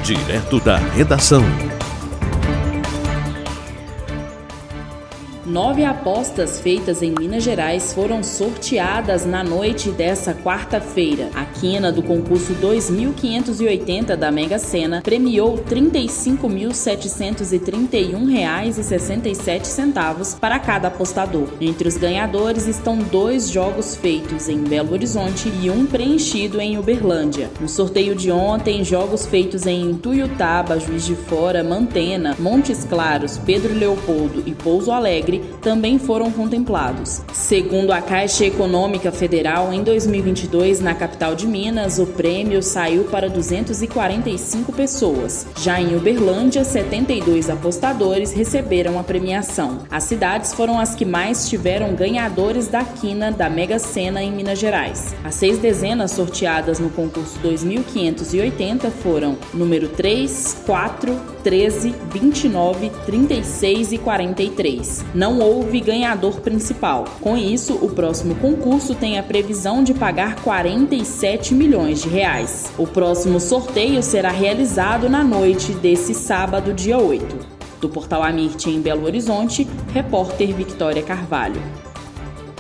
Direto da redação. 9 apostas feitas em Minas Gerais foram sorteadas na noite dessa quarta-feira. A quina do concurso 2.580 da Mega Sena premiou R$ 35.731,67 para cada apostador. Entre os ganhadores estão 2 jogos feitos em Belo Horizonte e um preenchido em Uberlândia. No sorteio de ontem, jogos feitos em Tuiutaba, Juiz de Fora, Mantena, Montes Claros, Pedro Leopoldo e Pouso Alegre também foram contemplados. Segundo a Caixa Econômica Federal, em 2022, na capital de Minas, o prêmio saiu para 245 pessoas. Já em Uberlândia, 72 apostadores receberam a premiação. As cidades foram as que mais tiveram ganhadores da quina da Mega Sena em Minas Gerais. As 6 dezenas sorteadas no concurso 2.580 foram número 3, 4, 13, 29, 36 e 43. Não houve ganhador principal. Com isso, o próximo concurso tem a previsão de pagar R$ 47 milhões. O próximo sorteio será realizado na noite desse sábado, dia 8. Do Portal Amirte em Belo Horizonte, repórter Victória Carvalho.